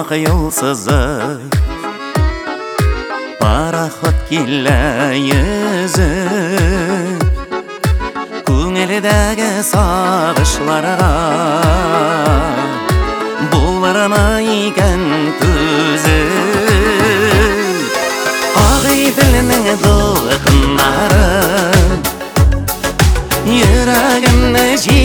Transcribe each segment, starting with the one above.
ақ yolsızlık, paraxot kille yüzük, көңілдегі сағышларға боларма екен төзіп. Ақ иділінің дулқынары жүрегімді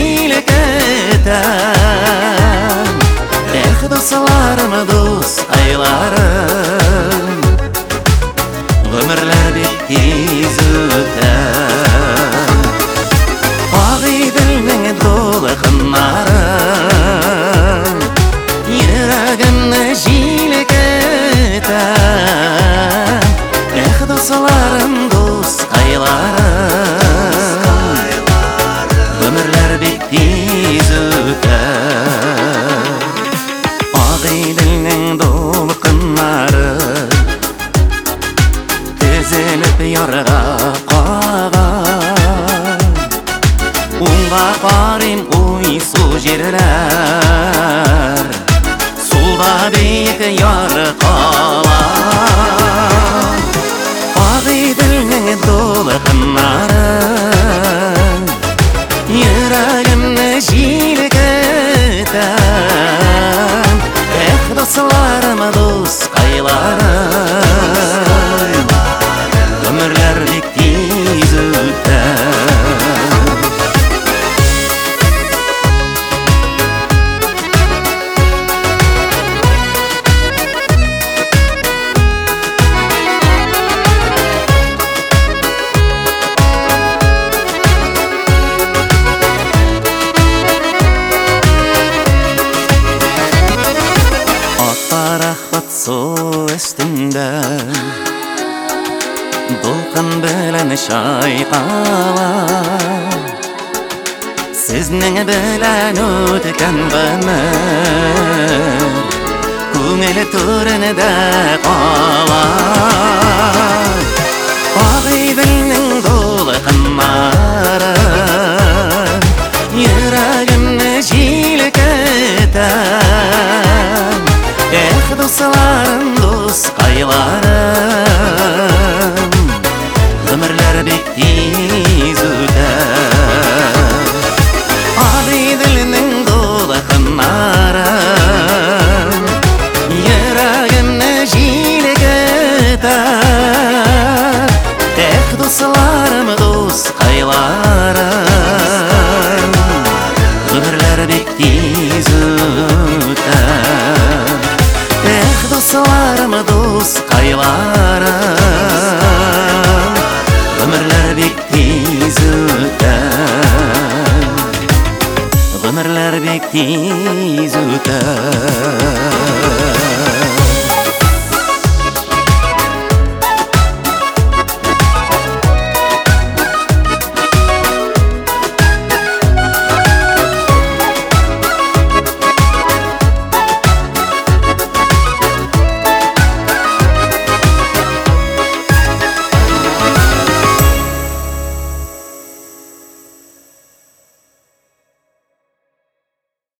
желкітіп, достарым, дос айларым, өмірлер бек тез өтіп. Ақ иділінің дулқынары жүрегімді желкітіп, достарым, дос айларым, өмірлер бек тез өтіп. Ақ иділінің дулқынары тізіліп ярға қағар, оңға қарайм ойсу жерлер, солда биік яр қалар. Ақ иділінің дулқынары жүрегімді желкітіп, достарым, дос айларым, өмірлер бек тез өтіп. Пароход су үстінде дулқын білін шайқалар, сіздің білін өткен ғұмыр көңіл төрінде қалар. Ақ иділінің дулқынары жүрегімді желкітіп, достарым, дос айларым, өмірлер бек тез өтіп. Ақ иділінің дулқынары жүрегімді желкітіп, достарым, дос айларым, өмірлер бек тез өтіп. Достарым, дос айларым, өмірлер бек тез өтіп, өмірлер бек тез өтіп.